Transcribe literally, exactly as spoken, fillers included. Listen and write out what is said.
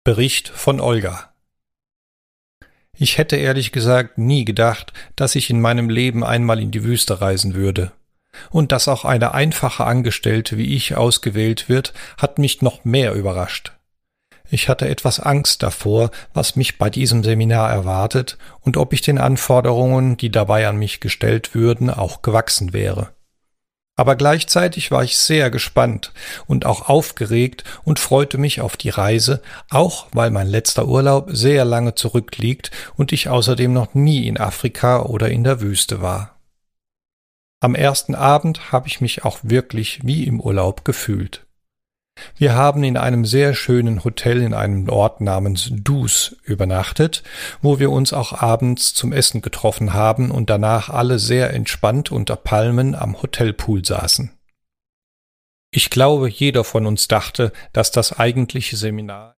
Bericht von Olga. Ich hätte ehrlich gesagt nie gedacht, dass ich in meinem Leben einmal in die Wüste reisen würde. Und dass auch eine einfache Angestellte wie ich ausgewählt wird, hat mich noch mehr überrascht. Ich hatte etwas Angst davor, was mich bei diesem Seminar erwartet und ob ich den Anforderungen, die dabei an mich gestellt würden, auch gewachsen wäre. Aber gleichzeitig war ich sehr gespannt und auch aufgeregt und freute mich auf die Reise, auch weil mein letzter Urlaub sehr lange zurückliegt und ich außerdem noch nie in Afrika oder in der Wüste war. Am ersten Abend habe ich mich auch wirklich wie im Urlaub gefühlt. Wir haben in einem sehr schönen Hotel in einem Ort namens Dus übernachtet, wo wir uns auch abends zum Essen getroffen haben und danach alle sehr entspannt unter Palmen am Hotelpool saßen. Ich glaube, jeder von uns dachte, dass das eigentliche Seminar